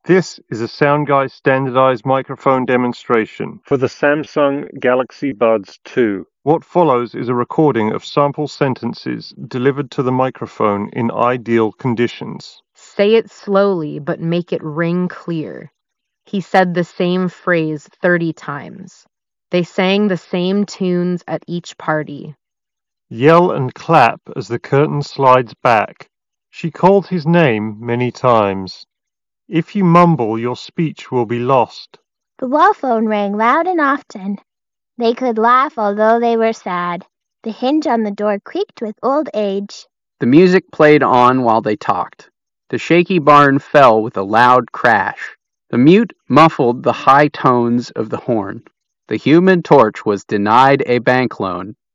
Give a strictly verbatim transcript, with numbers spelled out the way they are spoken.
This is a SoundGuy standardized microphone demonstration for the Samsung Galaxy Buds two. What follows is a recording of sample sentences delivered to the microphone in ideal conditions. Say it slowly, but make it ring clear. He said the same phrase thirty times. They sang the same tunes at each party. Yell and clap as the curtain slides back. She called his name many times. If you mumble, your speech will be lost. The wall phone rang loud and often. They could laugh although they were sad. The hinge on the door creaked with old age. The music played on while they talked. The shaky barn fell with a loud crash. The mute muffled the high tones of the horn. The Human Torch was denied a bank loan.